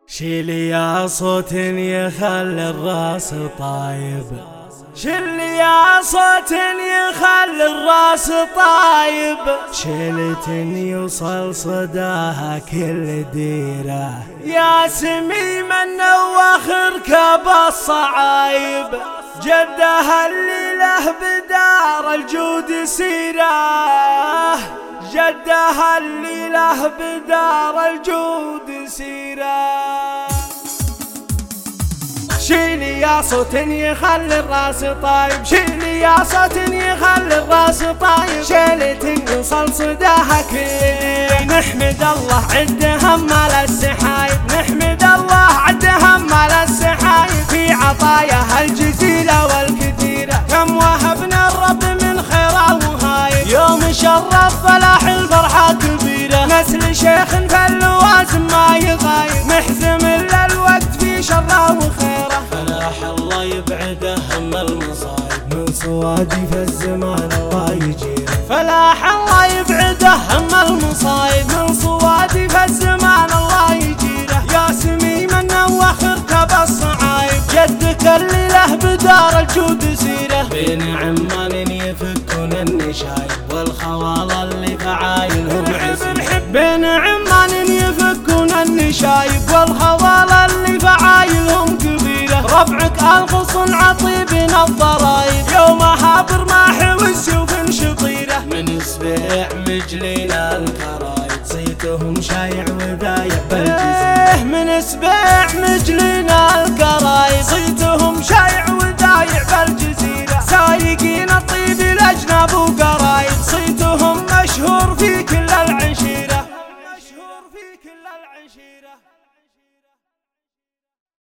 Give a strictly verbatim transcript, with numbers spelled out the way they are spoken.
شيلي يا صوت يخلي الراس طايب، شيلي يا صوت يخلي الراس طايب، شيلة يوصل صداها كل ديره، يا سميم النواخ ركب الصعايب، جدها اللي له بدار الجود سيره، جدها اللي له بدار الجود سيره. شيلي يا صوت يخلي الراس طايب، شيلي يا صوت يخلي الراس طايب، شيلة يوصل صداها كل. نحمد الله عد همال السحايب، نحمد الله عد همال السحايب، في عطاياها الجزيلة والكثيرة، كم وهبنا الرب من خير المهايب، يوم شرف فلاح الفرحة كبيرة، نسل شيخ فاللوازم ما يغايب، محزم الا الوقت في شره وخيره، فلاح الله يبعده هم المصايب، من صوادف الزمان الله يجيره، فلاح الله يبعده هم المصايب، من صوادف الزمان الله يجيره، يا سميم النواخ اركب الصعايب، جدك اللي له بدار الجود سيره، بين عمان يفكون النشايب، والخوال اللي فعايلهم عسير، بين عمان يفكون النشايب، والخوال اللي فعايلهم كبيره، ربعك الغصن عطيبين الضرايب، يومها برماح والسيوف شطيره، من سبيع مجلين الكرايب، صيتهم شايع وذايع بالجزيره، من سبيع مجلين الكرايب